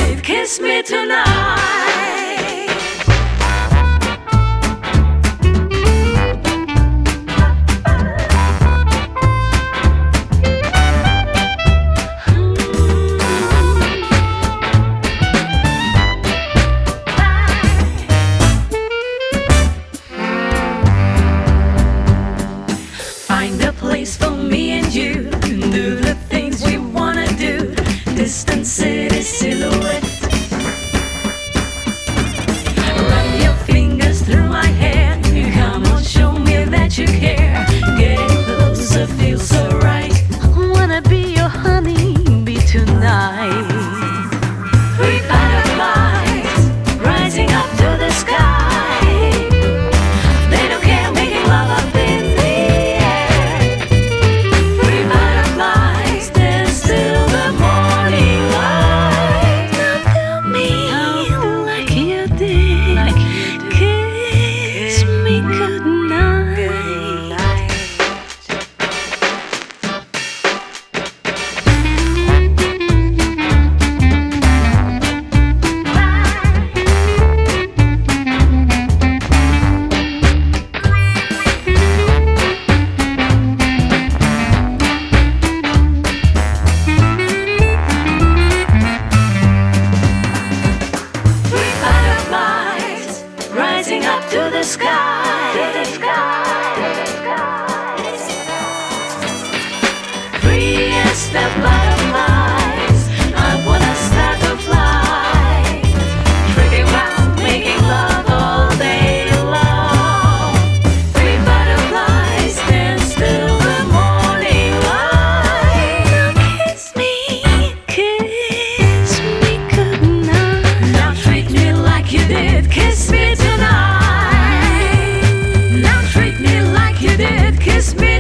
did. Kiss me tonight. Find a place for me and you, do the things we wanna do. Distant city silhouette. Run your fingers through my hair. Come on, show me that you care. Getting closer feels so right. I wanna be your honeybee tonight. Three butterflies rising up to the sky. They don't care, making love up in the air. Three butterflies dance till the morning light. Look at me like you did. Kiss me goodnight. Three butterflies rising up to the sky. Free as the butterflies, I wanna start to fly. Tripping round, making love all day long. Three butterflies dance till the morning light. Now kiss me goodnight. Now treat me like you did. Kiss me tonight. Now treat me like you did. Kiss me